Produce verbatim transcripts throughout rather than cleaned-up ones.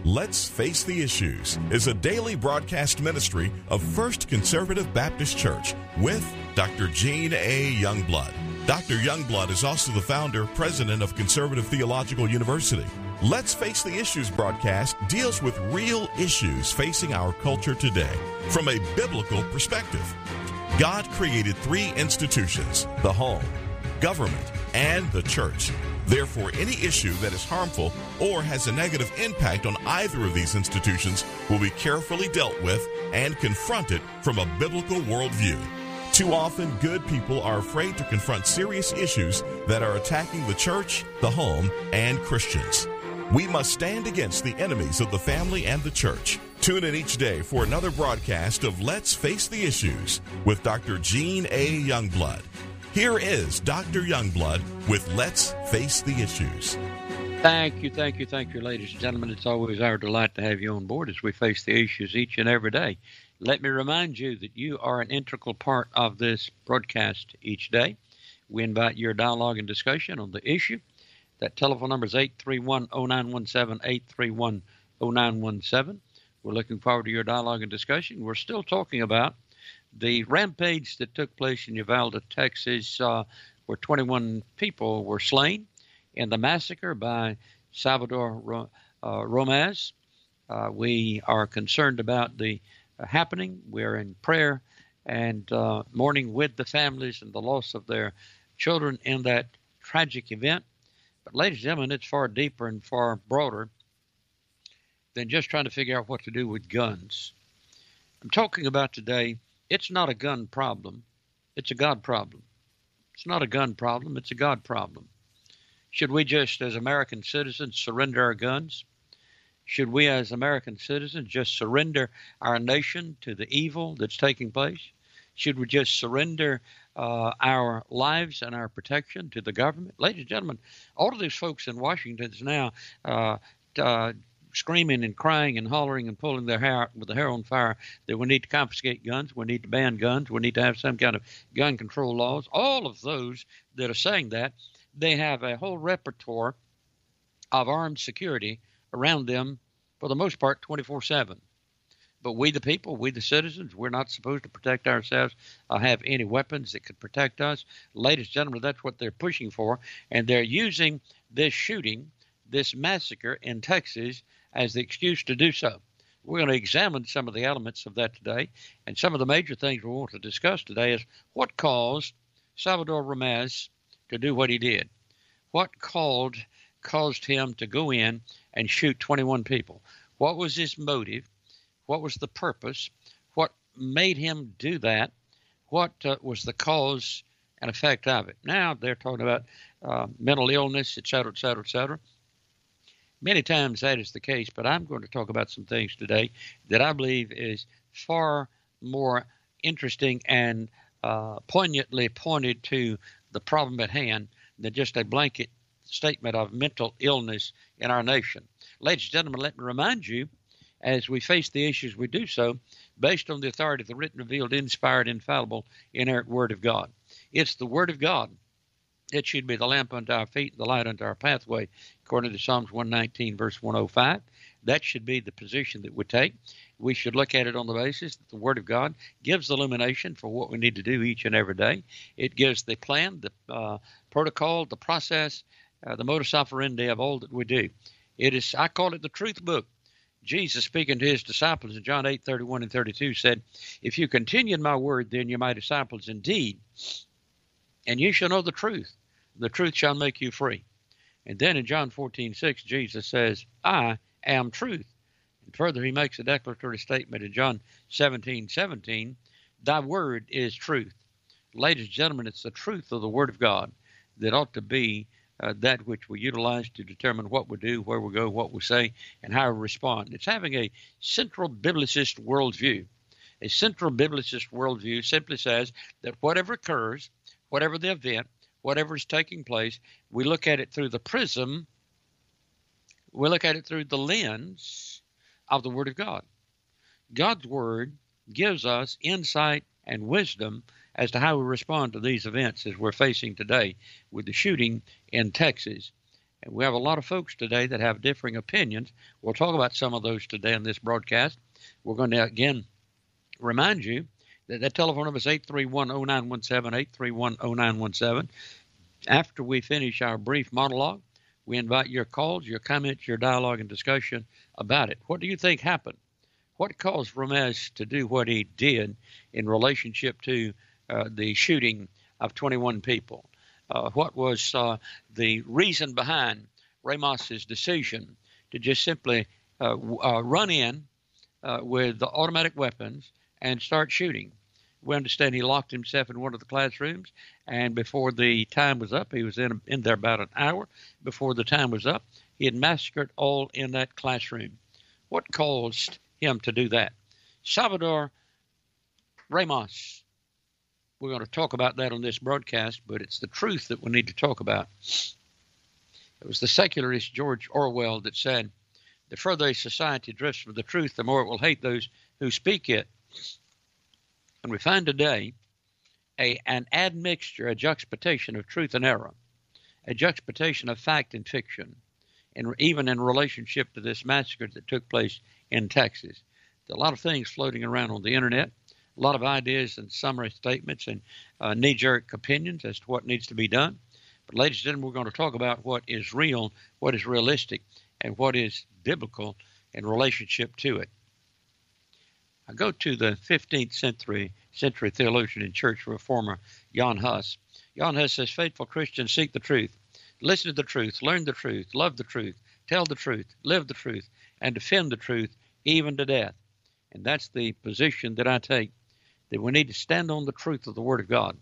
Let's Face the Issues is a daily broadcast ministry of First Conservative Baptist Church with Doctor Gene A. Youngblood. Doctor Youngblood is also the founder, president of Conservative Theological University. Let's Face the Issues broadcast deals with real issues facing our culture today from a biblical perspective. God created three institutions: the home, government, and the church. Therefore, any issue that is harmful or has a negative impact on either of these institutions will be carefully dealt with and confronted from a biblical worldview. Too often, good people are afraid to confront serious issues that are attacking the church, the home, and Christians. We must stand against the enemies of the family and the church. Tune in each day for another broadcast of Let's Face the Issues with Doctor Gene A. Youngblood. Here is Doctor Youngblood with Let's Face the Issues. Thank you, thank you, thank you, ladies and gentlemen. It's always our delight to have you on board as we face the issues each and every day. Let me remind you that you are an integral part of this broadcast each day. We invite your dialogue and discussion on the issue. That telephone number is eight three one, oh nine one seven, eight three one, oh nine one seven. We're looking forward to your dialogue and discussion. We're still talking about the rampage that took place in Uvalde, Texas, uh, where twenty-one people were slain in the massacre by Salvador uh, Romaz. Uh, we are concerned about the uh, happening. We're in prayer and uh, mourning with the families and the loss of their children in that tragic event. But ladies and gentlemen, it's far deeper and far broader than just trying to figure out what to do with guns. I'm talking about today, it's not a gun problem, it's a God problem. It's not a gun problem, it's a God problem. Should we just, as American citizens, surrender our guns? Should we, as American citizens, just surrender our nation to the evil that's taking place? Should we just surrender uh, our lives and our protection to the government? Ladies and gentlemen, all of these folks in Washington is now uh, uh, screaming and crying and hollering and pulling their hair with their hair on fire that we need to confiscate guns, we need to ban guns, we need to have some kind of gun control laws. All of those that are saying that, they have a whole repertoire of armed security around them, for the most part, twenty-four seven. But we the people, we the citizens, we're not supposed to protect ourselves or have any weapons that could protect us. Ladies and gentlemen, that's what they're pushing for. And they're using this shooting, this massacre in Texas as the excuse to do so. We're going to examine some of the elements of that today. And some of the major things we want to discuss today is what caused Salvador Romaz to do what he did. What called, caused him to go in and shoot twenty-one people? What was his motive? What was the purpose? What made him do that? What uh, was the cause and effect of it? Now they're talking about uh, mental illness, et cetera, et cetera, et cetera. Many times that is the case, but I'm going to talk about some things today that I believe is far more interesting and uh, poignantly pointed to the problem at hand than just a blanket statement of mental illness in our nation. Ladies and gentlemen, let me remind you, as we face the issues, we do so based on the authority of the written, revealed, inspired, infallible, inerrant Word of God. It's the Word of God. It should be the lamp unto our feet and the light unto our pathway, according to Psalms one nineteen, verse one oh five. That should be the position that we take. We should look at it on the basis that the Word of God gives the illumination for what we need to do each and every day. It gives the plan, the uh, protocol, the process, uh, the modus operandi of all that we do. It is, I call it the truth book. Jesus, speaking to his disciples in John eight, thirty-one and thirty-two, said, "If you continue in my word, then you're my disciples indeed, and you shall know the truth. The truth shall make you free." And then in John fourteen, six, Jesus says, "I am truth." And further, he makes a declaratory statement in John seventeen, seventeen, "Thy word is truth." Ladies and gentlemen, it's the truth of the Word of God that ought to be Uh, that which we utilize to determine what we do, where we go, what we say, and how we respond. It's having a central biblicist worldview. A central biblicist worldview simply says that whatever occurs, whatever the event, whatever is taking place, we look at it through the prism, we look at it through the lens of the Word of God. God's Word gives us insight and wisdom as to how we respond to these events as we're facing today with the shooting in Texas. And we have a lot of folks today that have differing opinions. We'll talk about some of those today in this broadcast. We're going to, again, remind you that that telephone number is eight three one, oh nine one seven, eight three one, oh nine one seven. After we finish our brief monologue, we invite your calls, your comments, your dialogue, and discussion about it. What do you think happened? What caused Ramez to do what he did in relationship to uh, the shooting of twenty-one people? Uh, what was uh, the reason behind Ramos's decision to just simply uh, uh, run in uh, with the automatic weapons and start shooting? We understand he locked himself in one of the classrooms, and before the time was up, he was in, in there about an hour. Before the time was up, he had massacred all in that classroom. What caused him to do that? Salvador Ramos. We're going to talk about that on this broadcast, but it's the truth that we need to talk about. It was the secularist George Orwell that said, the further a society drifts from the truth, the more it will hate those who speak it. And we find today a, an admixture, a juxtaposition of truth and error, a juxtaposition of fact and fiction, and even in relationship to this massacre that took place in Texas. There are a lot of things floating around on the internet, a lot of ideas and summary statements and uh, knee-jerk opinions as to what needs to be done. But ladies and gentlemen, we're going to talk about what is real, what is realistic, and what is biblical in relationship to it. I go to the fifteenth century century theologian and church reformer, Jan Hus. Jan Hus says, faithful Christians seek the truth, listen to the truth, learn the truth, love the truth, tell the truth, live the truth, and defend the truth, even to death. And that's the position that I take, that we need to stand on the truth of the Word of God.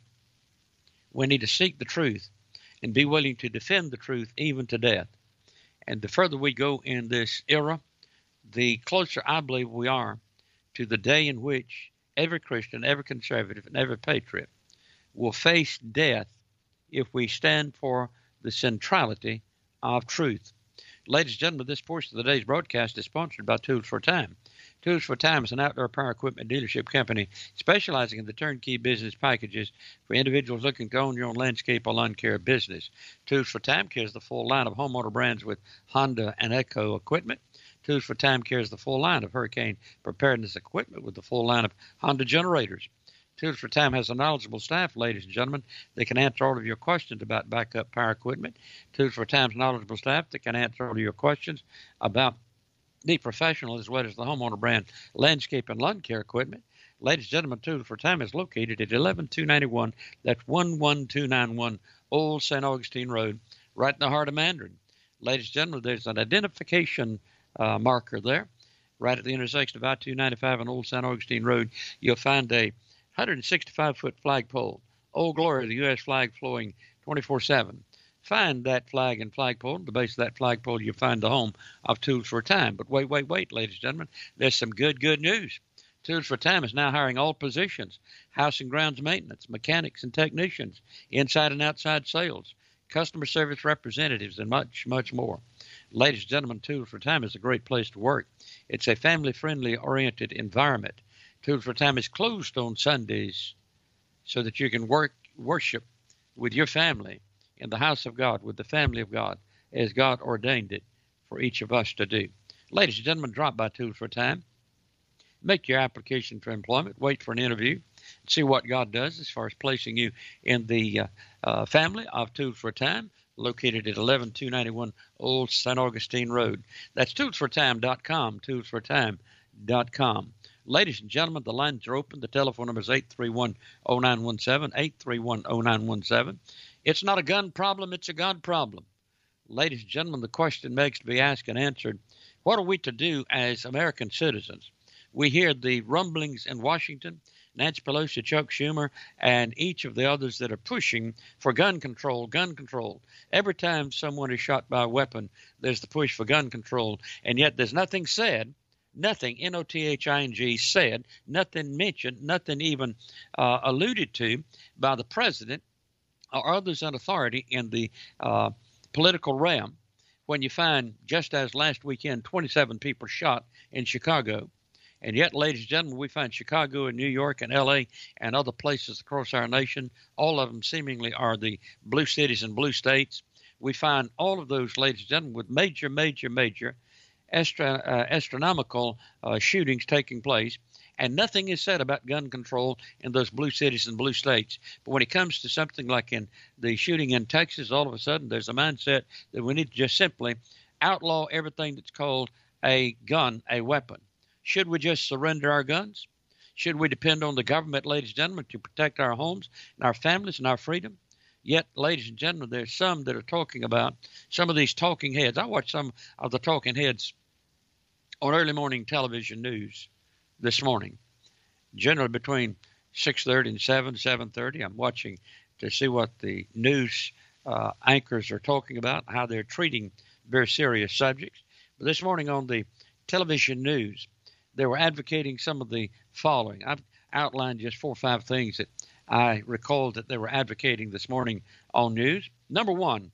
We need to seek the truth and be willing to defend the truth, even to death. And the further we go in this era, the closer I believe we are to the day in which every Christian, every conservative, and every patriot will face death if we stand for the centrality of truth. Ladies and gentlemen, this portion of the day's broadcast is sponsored by Tools for Time. Tools for Time is an outdoor power equipment dealership company specializing in the turnkey business packages for individuals looking to own your own landscape or lawn care business. Tools for Time carries the full line of homeowner brands with Honda and Echo equipment. Tools for Time carries the full line of hurricane preparedness equipment with the full line of Honda generators. Tools for Time has a knowledgeable staff, ladies and gentlemen, that can answer all of your questions about backup power equipment. Tools for Time's knowledgeable staff that can answer all of your questions about the professional as well as the homeowner brand landscape and lawn care equipment. Ladies and gentlemen, Tools for Time is located at eleven two ninety-one, that's one one two nine one Old Saint Augustine Road, right in the heart of Mandarin. Ladies and gentlemen, there's an identification uh, marker there, right at the intersection of I two ninety-five and Old Saint Augustine Road. You'll find a one hundred sixty-five foot flagpole, Old Glory, the U S flag flowing twenty-four seven. Find that flag and flagpole. At the base of that flagpole, you'll find the home of Tools for Time. But wait, wait, wait, ladies and gentlemen, there's some good, good news. Tools for Time is now hiring all positions, house and grounds maintenance, mechanics and technicians, inside and outside sales, customer service representatives, and much, much more. Ladies and gentlemen, Tools for Time is a great place to work. It's a family-friendly oriented environment. Tools for Time is closed on Sundays so that you can work, worship with your family in the house of God, with the family of God, as God ordained it for each of us to do. Ladies and gentlemen, drop by Tools for Time. Make your application for employment. Wait for an interview. See what God does as far as placing you in the uh, uh, family of Tools for Time, located at eleven two ninety-one Old Saint Augustine Road. That's tools for time dot com, tools for time dot com. Ladies and gentlemen, the lines are open. The telephone number is eight three one, oh nine one seven, eight three one, oh nine one seven. It's not a gun problem, it's a God problem. Ladies and gentlemen, the question begs to be asked and answered. What are we to do as American citizens? We hear the rumblings in Washington, Nancy Pelosi, Chuck Schumer, and each of the others that are pushing for gun control, gun control. Every time someone is shot by a weapon, there's the push for gun control, and yet there's nothing said, nothing, N O T H I N G, said, nothing mentioned, nothing even uh, alluded to by the president or others in authority in the uh, political realm when you find, just as last weekend, twenty-seven people shot in Chicago. And yet, ladies and gentlemen, we find Chicago and New York and L A and other places across our nation, all of them seemingly are the blue cities and blue states. we find all of those, ladies and gentlemen, with major, major, major astro- uh, astronomical uh, shootings taking place. And nothing is said about gun control in those blue cities and blue states. But when it comes to something like in the shooting in Texas, all of a sudden there's a mindset that we need to just simply outlaw everything that's called a gun, a weapon. Should we just surrender our guns? Should we depend on the government, ladies and gentlemen, to protect our homes and our families and our freedom? Yet, ladies and gentlemen, there's some that are talking about some of these talking heads. I watched some of the talking heads on early morning television news this morning, generally between six thirty and seven, seven thirty. I'm watching to see what the news uh, anchors are talking about, how they're treating very serious subjects. But this morning on the television news, they were advocating some of the following. I've outlined just four or five things that I recalled that they were advocating this morning on news. Number one,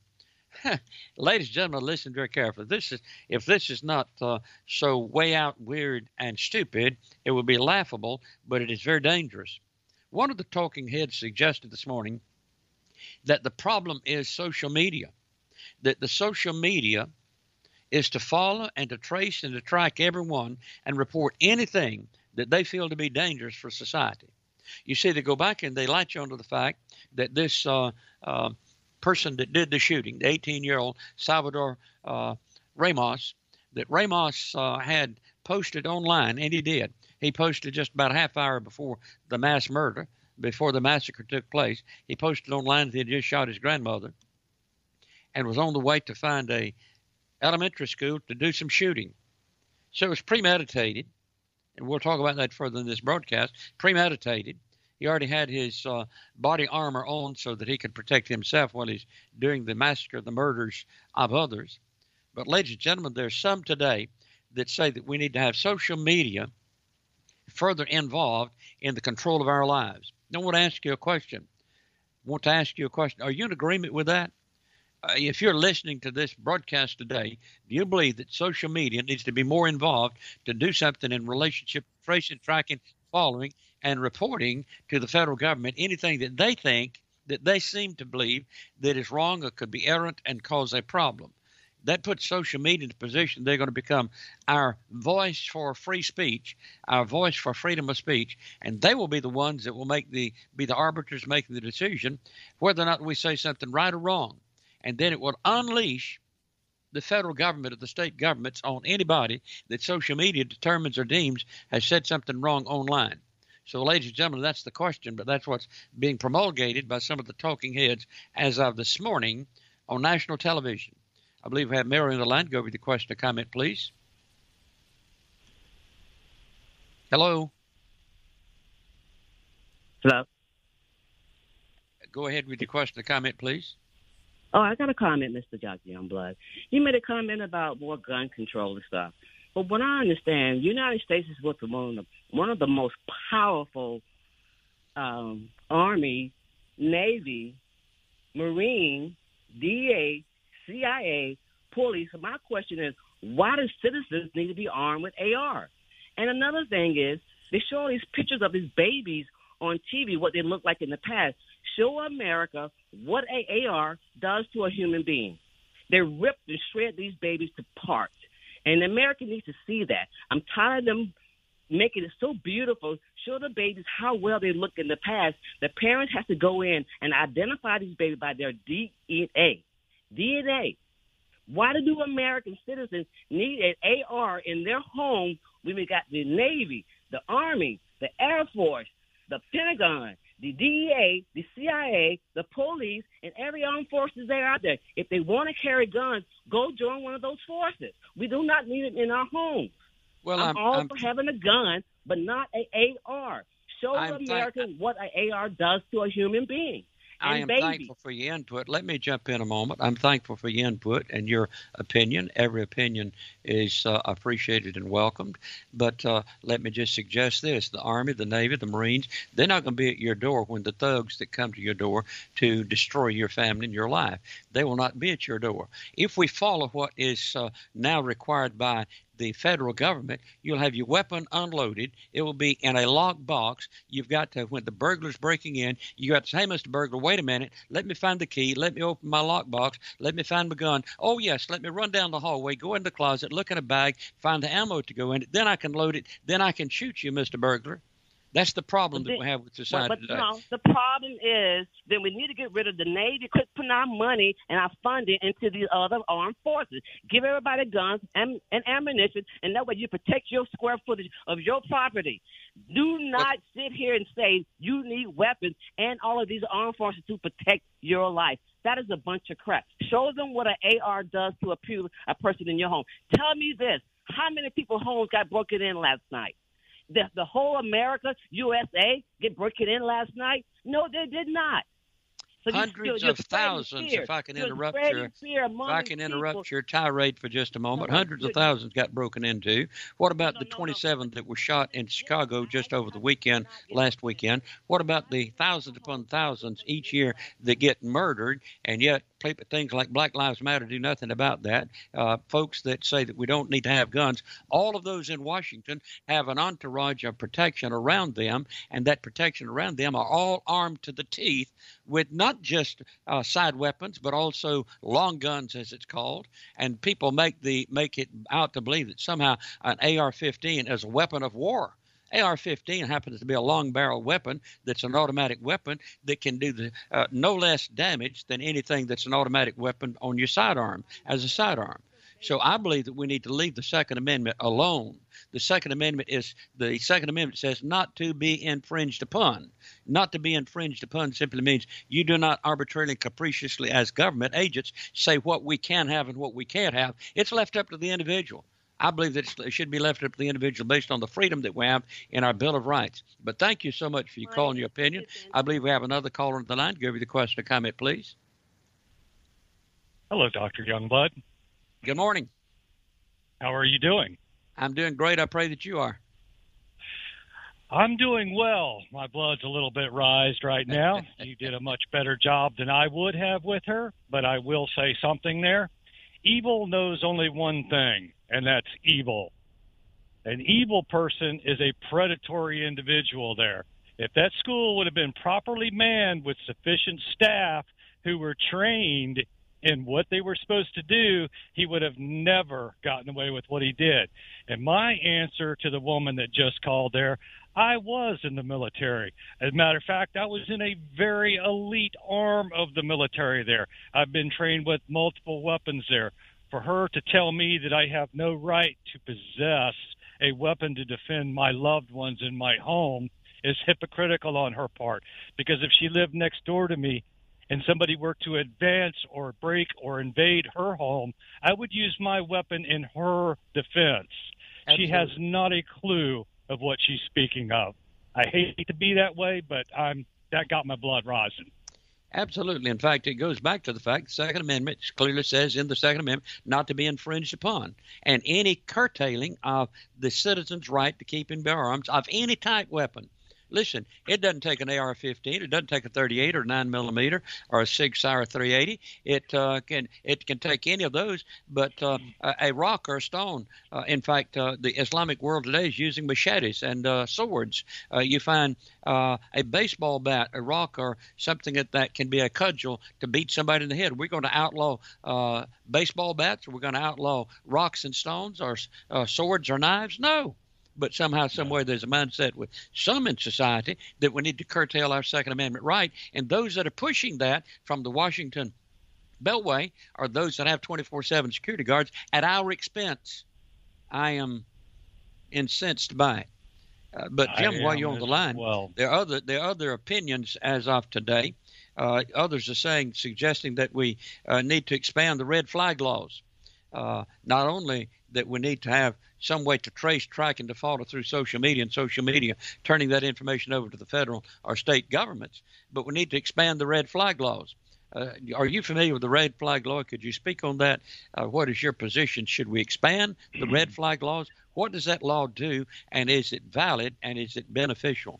ladies and gentlemen, listen very carefully. This is if this is not uh, so way out, weird, and stupid, it would be laughable, but it is very dangerous. One of the talking heads suggested this morning that the problem is social media, that the social media is to follow and to trace and to track everyone and report anything that they feel to be dangerous for society. You see, they go back and they latch onto the fact that this uh, uh, person that did the shooting, the eighteen-year-old Salvador uh, Ramos, that Ramos uh, had posted online, and he did. He posted just about a half hour before the mass murder, before the massacre took place. He posted online that he had just shot his grandmother and was on the way to find a elementary school to do some shooting. So it was premeditated, and we'll talk about that further in this broadcast. Premeditated. He already had his uh, body armor on so that he could protect himself while he's doing the massacre, the murders of others. But ladies and gentlemen, there's some today that say that we need to have social media further involved in the control of our lives. I want to ask you a question. I want to ask you a question. Are you in agreement with that? Uh, if you're listening to this broadcast today, do you believe that social media needs to be more involved to do something in relationship, tracing, tracking, following, and reporting to the federal government anything that they think, that they seem to believe that is wrong or could be errant and cause a problem? That puts social media in a position they're going to become our voice for free speech, our voice for freedom of speech, and they will be the ones that will make the be the arbiters making the decision whether or not we say something right or wrong. And then it will unleash the federal government or the state governments on anybody that social media determines or deems has said something wrong online. So, ladies and gentlemen, that's the question, but that's what's being promulgated by some of the talking heads as of this morning on national television. I believe we have Mary on the line. Go over the question or comment, please. Hello. Hello. Go ahead with your question or comment, please. Oh, I got a comment, Mister Doctor Youngblood. You made a comment about more gun control and stuff. But what I understand, the United States is one of the, one of the most powerful um, Army, Navy, Marine, D A, C I A, police. My question is, why do citizens need to be armed with A R? And another thing is, they show all these pictures of these babies on T V, what they look like in the past. Show America what a AR does to a human being. They rip and shred these babies to parts. And America needs to see that. I'm tired of them making it so beautiful. Show the babies how well they look in the past. The parents have to go in and identify these babies by their D N A. D N A. Why do American citizens need an A R in their home when we got the Navy, the Army, the Air Force, the Pentagon, the D E A, the C I A, the police, and every armed forces that are out there? If they want to carry guns, go join one of those forces. We do not need it in our homes. Well, I'm, I'm all I'm, for having a gun, but not an A R. Show I'm Americans thank- what an A R does to a human being. I And am baby. thankful for your input. Let me jump in a moment. I'm thankful for your input and your opinion. Every opinion is uh, appreciated and welcomed. But uh, let me just suggest this. The Army, the Navy, the Marines, they're not going to be at your door when the thugs that come to your door to destroy your family and your life. They will not be at your door. If we follow what is uh, now required by the federal government, you'll have your weapon unloaded. It will be in a locked box. You've got to, when the burglar's breaking in, you got to say, hey, Mister Burglar, wait a minute. Let me find the key. Let me open my lockbox. Let me find my gun. Oh, yes, let me run down the hallway, go in the closet, look in a bag, find the ammo to go in it. Then I can load it. Then I can shoot you, Mister Burglar. That's the problem that we have with society but, but today. No, the problem is that we need to get rid of the Navy, quit putting our money and our funding into the other armed forces. Give everybody guns and, and ammunition, and that way you protect your square footage of your property. Do not but, sit here and say you need weapons and all of these armed forces to protect your life. That is a bunch of crap. Show them what an A R does to a, a person in your home. Tell me this. How many people's homes got broken in last night? The, the whole America, U S A, get broken in last night? No, they did not. So Hundreds you're, you're of thousands, fear. if I can you're interrupt your, if I can interrupt people. your tirade for just a moment. No, no, Hundreds of thousands got broken into. What about no, the no, twenty-seven no. that were shot in Chicago just over the weekend, last weekend? What about the thousands upon thousands each year that get murdered, and yet things like Black Lives Matter do nothing about that? Uh, folks that say that we don't need to have guns, all of those in Washington have an entourage of protection around them, and that protection around them are all armed to the teeth with not just uh, side weapons, but also long guns, as it's called. And people make the make it out to believe that somehow an A R fifteen is a weapon of war. A R fifteen happens to be a long barrel weapon that's an automatic weapon that can do the uh, no less damage than anything that's an automatic weapon on your sidearm as a sidearm. So I believe that we need to leave the Second Amendment alone. The Second Amendment is the Second Amendment says not to be infringed upon. Not to be infringed upon simply means you do not arbitrarily, capriciously, as government agents, say what we can have and what we can't have. It's left up to the individual. I believe that it should be left up to the individual based on the freedom that we have in our Bill of Rights. But thank you so much for your call and your opinion. I believe we have another caller on the line. Give me the question or comment, please. Hello, Doctor Youngblood. Good morning. How are you doing? I'm doing great. I pray that you are. I'm doing well. My blood's a little bit rised right now. You did a much better job than I would have with her, but I will say something there. Evil knows only one thing, and that's evil. An evil person is a predatory individual there. If that school would have been properly manned with sufficient staff who were trained in what they were supposed to do, he would have never gotten away with what he did. And my answer to the woman that just called there, I was in the military. As a matter of fact, I was in a very elite arm of the military there. I've been trained with multiple weapons there. For her to tell me that I have no right to possess a weapon to defend my loved ones in my home is hypocritical on her part. Because if she lived next door to me, and somebody were to advance or break or invade her home, I would use my weapon in her defense. Absolutely. She has not a clue of what she's speaking of. I hate to be that way, but I'm that got my blood rising. Absolutely. In fact, it goes back to the fact the Second Amendment clearly says in the Second Amendment not to be infringed upon. And any curtailing of the citizen's right to keep and bear arms of any type weapon. Listen, it doesn't take an A R fifteen. It doesn't take a thirty-eight or nine millimeter or a Sig Sauer three eighty. It uh, can it can take any of those, but uh, a, a rock or a stone. Uh, in fact, uh, the Islamic world today is using machetes and uh, swords. Uh, you find uh, a baseball bat, a rock, or something that, that can be a cudgel to beat somebody in the head. We're going to outlaw uh, baseball bats, or we're going to outlaw rocks and stones, or uh, swords or knives? No. But somehow, somewhere, there's a mindset with some in society that we need to curtail our Second Amendment right. And those that are pushing that from the Washington Beltway are those that have twenty-four seven security guards at our expense. I am incensed by it. Uh, but, Jim, while you're on the line, well. there, are other, there are other opinions as of today. Uh, others are saying, suggesting that we uh, need to expand the red flag laws. Uh, not only that we need to have some way to trace, track, and default through social media and social media, turning that information over to the federal or state governments, but we need to expand the red flag laws. Uh, are you familiar with the red flag law? Could you speak on that? Uh, what is your position? Should we expand the red flag laws? What does that law do, and is it valid, and is it beneficial?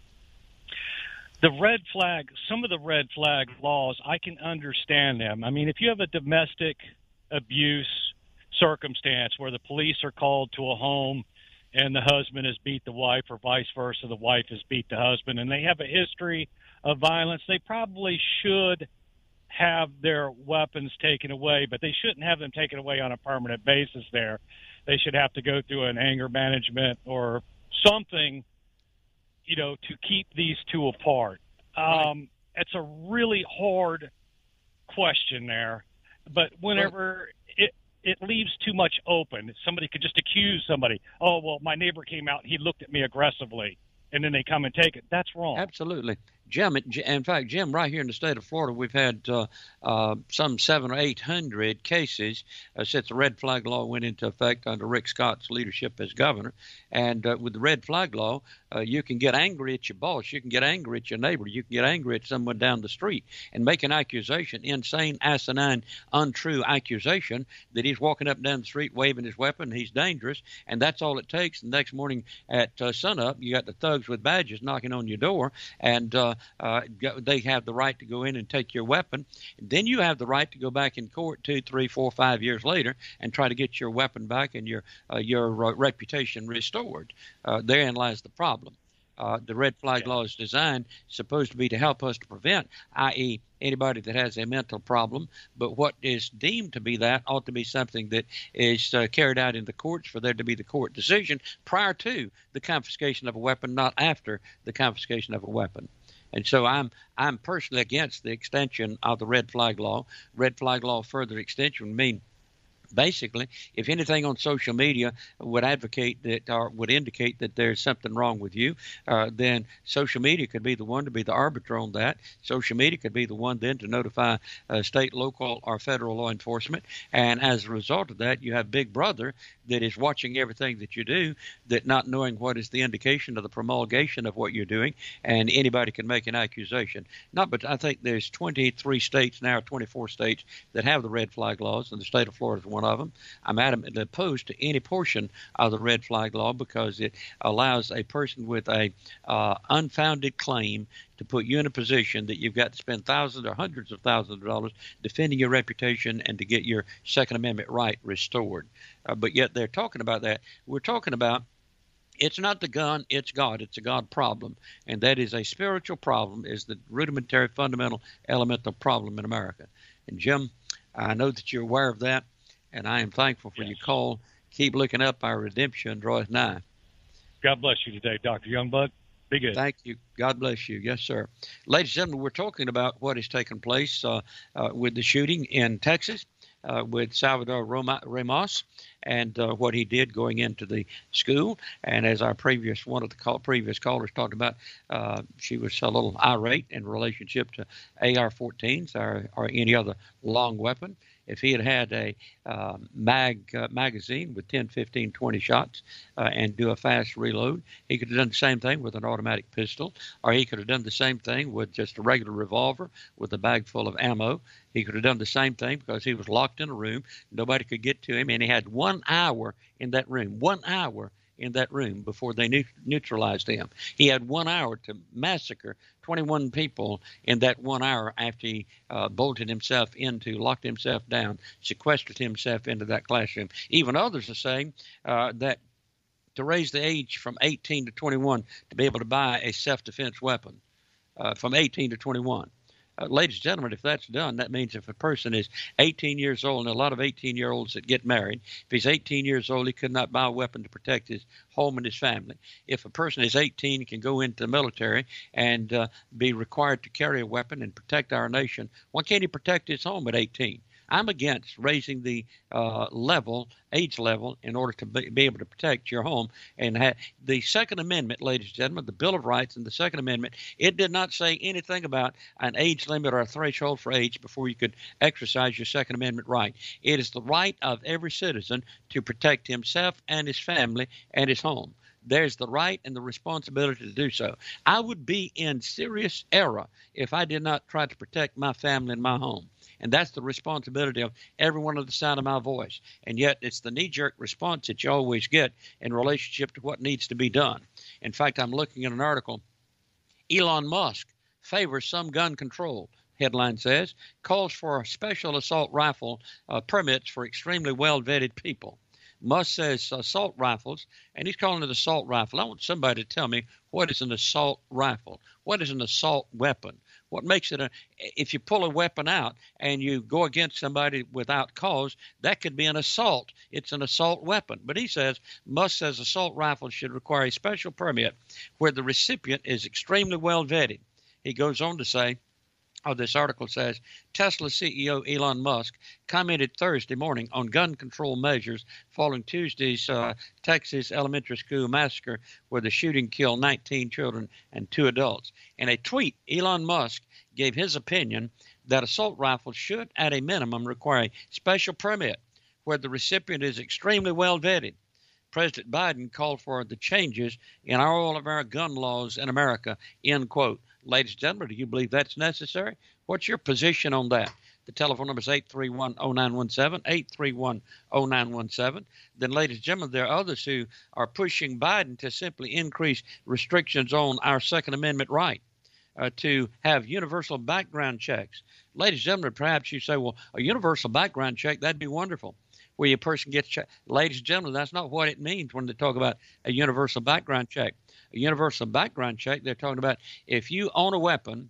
The red flag, some of the red flag laws, I can understand them. I mean, if you have a domestic abuse circumstance where the police are called to a home and the husband has beat the wife, or vice versa, the wife has beat the husband, and they have a history of violence, they probably should have their weapons taken away, but they shouldn't have them taken away on a permanent basis there. They should have to go through an anger management or something, you know, to keep these two apart. Um, it's a really hard question there, but whenever it it leaves too much open, somebody could just accuse somebody, oh, well, my neighbor came out and he looked at me aggressively, and then they come and take it. That's wrong. Absolutely. Jim, in fact, Jim, right here in the state of Florida, we've had uh, uh, some seven or eight hundred cases uh, since the red flag law went into effect under Rick Scott's leadership as governor. And uh, with the red flag law, uh, you can get angry at your boss, you can get angry at your neighbor, you can get angry at someone down the street and make an accusation, insane, asinine, untrue accusation that he's walking up and down the street waving his weapon, he's dangerous, and that's all it takes. The next morning at uh, sunup, you got the thugs with badges knocking on your door, and uh, Uh, they have the right to go in and take your weapon. Then you have the right to go back in court two, three, four, five years later and try to get your weapon back and your uh, your uh, reputation restored. Uh, therein lies the problem. Uh, the red flag yeah. law is designed, supposed to be to help us to prevent, that is anybody that has a mental problem. But what is deemed to be that ought to be something that is uh, carried out in the courts for there to be the court decision prior to the confiscation of a weapon, not after the confiscation of a weapon. And so I'm I'm personally against the extension of the red flag law. Red flag law further extension would mean basically, if anything on social media would advocate that or would indicate that there's something wrong with you, uh, then social media could be the one to be the arbiter on that. Social media could be the one then to notify uh, state, local, or federal law enforcement. And as a result of that, you have Big Brother that is watching everything that you do, that not knowing what is the indication of the promulgation of what you're doing, and anybody can make an accusation. Not, but I think there's twenty-three states now, twenty-four states that have the red flag laws, and the state of Florida is one of them. I'm adamantly opposed to any portion of the red flag law because it allows a person with a uh, unfounded claim to put you in a position that you've got to spend thousands or hundreds of thousands of dollars defending your reputation and to get your Second Amendment right restored. Uh, but yet they're talking about that. We're talking about it's not the gun, it's God. It's a God problem. And that is a spiritual problem, is the rudimentary, fundamental, elemental problem in America. And Jim, I know that you're aware of that, and I am thankful for yes. your call. Keep looking up, our redemption draweth nigh. God bless you today, Doctor Youngblood. Be good. Thank you. God bless you. Yes, sir. Ladies and gentlemen, we're talking about what has taken place uh, uh, with the shooting in Texas uh, with Salvador Roma, Ramos and uh, what he did going into the school. And as our previous one of the call, previous callers talked about, uh, she was a little irate in relationship to A R fourteens or, or any other long weapon. If he had had a uh, mag uh, magazine with ten, fifteen, twenty shots uh, and do a fast reload, he could have done the same thing with an automatic pistol, or he could have done the same thing with just a regular revolver with a bag full of ammo. He could have done the same thing because he was locked in a room. Nobody could get to him, and he had one hour in that room, one hour in that room before they ne- neutralized him. He had one hour to massacre twenty-one people in that one hour after he uh, bolted himself into, locked himself down, sequestered himself into that classroom. Even others are saying uh, that to raise the age from eighteen to twenty-one to be able to buy a self-defense weapon uh, from eighteen to twenty-one. Uh, ladies and gentlemen, if that's done, that means if a person is eighteen years old, and a lot of eighteen-year-olds that get married, if he's eighteen years old, he could not buy a weapon to protect his home and his family. If a person is eighteen, he can go into the military and uh, be required to carry a weapon and protect our nation. Why can't he protect his home at eighteen? I'm against raising the uh, level, age level, in order to be, be able to protect your home. And ha- the Second Amendment, ladies and gentlemen, the Bill of Rights and the Second Amendment, it did not say anything about an age limit or a threshold for age before you could exercise your Second Amendment right. It is the right of every citizen to protect himself and his family and his home. There's the right and the responsibility to do so. I would be in serious error if I did not try to protect my family and my home. And that's the responsibility of everyone at the sound of my voice. And yet it's the knee-jerk response that you always get in relationship to what needs to be done. In fact, I'm looking at an article. Elon Musk favors some gun control. headline says, calls for special assault rifle uh, permits for extremely well-vetted people. Musk says assault rifles, and he's calling it assault rifle. I want somebody to tell me, what is an assault rifle? What is an assault weapon? What makes it a, if you pull a weapon out and you go against somebody without cause, that could be an assault. It's an assault weapon. But he says, Musk says assault rifles should require a special permit where the recipient is extremely well vetted. He goes on to say, oh, this article says, Tesla C E O Elon Musk commented Thursday morning on gun control measures following Tuesday's uh, Texas elementary school massacre where the shooting killed nineteen children and two adults. In a tweet, Elon Musk gave his opinion that assault rifles should, at a minimum, require a special permit where the recipient is extremely well vetted. President Biden called for the changes in all of our gun laws in America, end quote. Ladies and gentlemen, do you believe that's necessary? What's your position on that? The telephone number is eight three one, oh nine one seven, eight three one, oh nine one seven. Then, ladies and gentlemen, there are others who are pushing Biden to simply increase restrictions on our Second Amendment right uh, to have universal background checks. Ladies and gentlemen, perhaps you say, well, a universal background check, that'd be wonderful, where a person gets checked. Ladies and gentlemen, that's not what it means when they talk about a universal background check. A universal background check, they're talking about if you own a weapon,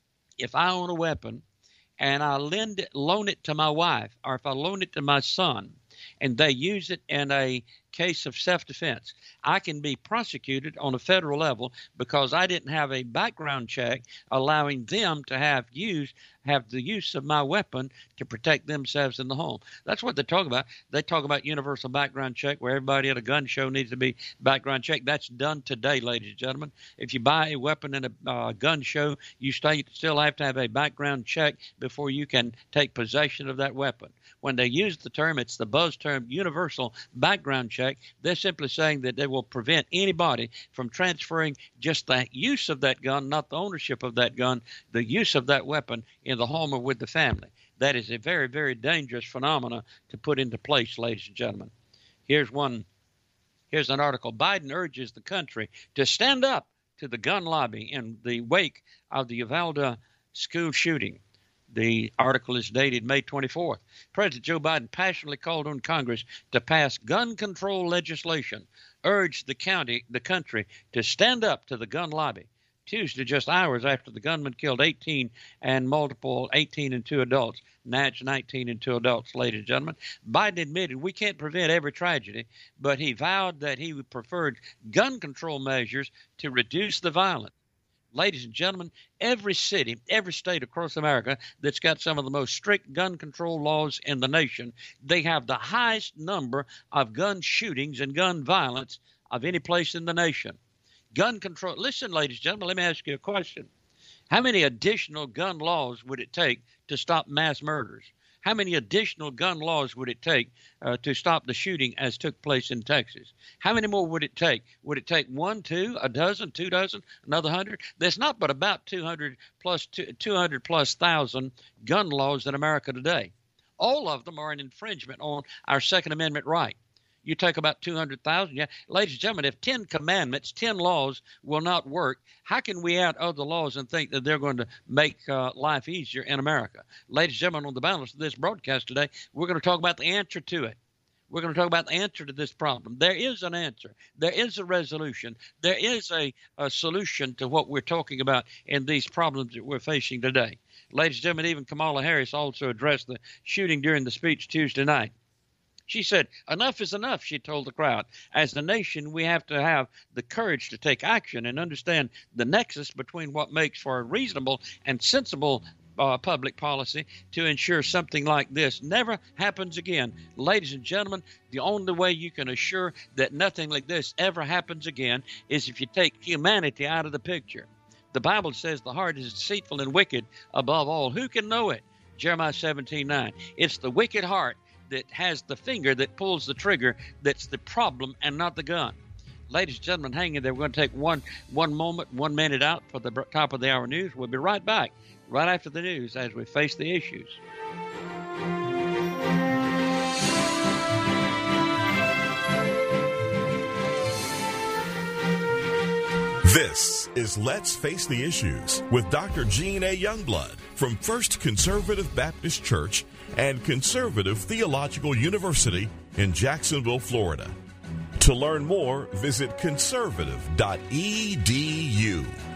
if I own a weapon and I lend it, loan it to my wife, or if I loan it to my son and they use it in a case of self-defense, I can be prosecuted on a federal level because I didn't have a background check allowing them to have use have the use of my weapon to protect themselves in the home. That's what they talk about. They talk about universal background check where everybody at a gun show needs to be background checked. That's done today, ladies and gentlemen. If you buy a weapon in a uh, gun show, you stay, still have to have a background check before you can take possession of that weapon. When they use the term, it's the buzz term universal background check. They're simply saying that they will prevent anybody from transferring just the use of that gun, not the ownership of that gun, the use of that weapon in the home or with the family. That is a very, very dangerous phenomena to put into place, ladies and gentlemen. Here's one. Here's an article. Biden urges the country to stand up to the gun lobby in the wake of the Uvalde school shooting. The article is dated May twenty-fourth. President Joe Biden passionately called on Congress to pass gun control legislation, urged the county, the country to stand up to the gun lobby. Tuesday, just hours after the gunman killed eighteen and multiple eighteen and two adults, Natch nineteen and two adults, ladies and gentlemen. Biden admitted we can't prevent every tragedy, but he vowed that he would prefer gun control measures to reduce the violence. Ladies and gentlemen, every city, every state across America that's got some of the most strict gun control laws in the nation, they have the highest number of gun shootings and gun violence of any place in the nation. Gun control. Listen, ladies and gentlemen, let me ask you a question. How many additional gun laws would it take to stop mass murders? How many additional gun laws would it take uh, to stop the shooting as took place in Texas? How many more would it take? Would it take one, two, a dozen, two dozen, another hundred? There's not but about two hundred plus two hundred plus thousand gun laws in America today. All of them are an infringement on our Second Amendment right. You take about two hundred thousand. Yeah. Ladies and gentlemen, if ten commandments, ten laws will not work, how can we add other laws and think that they're going to make uh, life easier in America? Ladies and gentlemen, on the balance of this broadcast today, we're going to talk about the answer to it. We're going to talk about the answer to this problem. There is an answer. There is a resolution. There is a, a solution to what we're talking about in these problems that we're facing today. Ladies and gentlemen, even Kamala Harris also addressed the shooting during the speech Tuesday night. She said, enough is enough, she told the crowd. As a nation, we have to have the courage to take action and understand the nexus between what makes for a reasonable and sensible uh, public policy to ensure something like this never happens again. Ladies and gentlemen, the only way you can assure that nothing like this ever happens again is if you take humanity out of the picture. The Bible says the heart is deceitful and wicked above all. Who can know it? Jeremiah seventeen nine. It's the wicked heart that has the finger that pulls the trigger that's the problem and not the gun. Ladies and gentlemen, hang in there. We're going to take one one moment, one minute out for the top of the hour news. We'll be right back, right after the news, as we face the issues. This is Let's Face the Issues with Doctor Gene A. Youngblood. from First Conservative Baptist Church and Conservative Theological University in Jacksonville, Florida. To learn more, visit conservative dot e d u.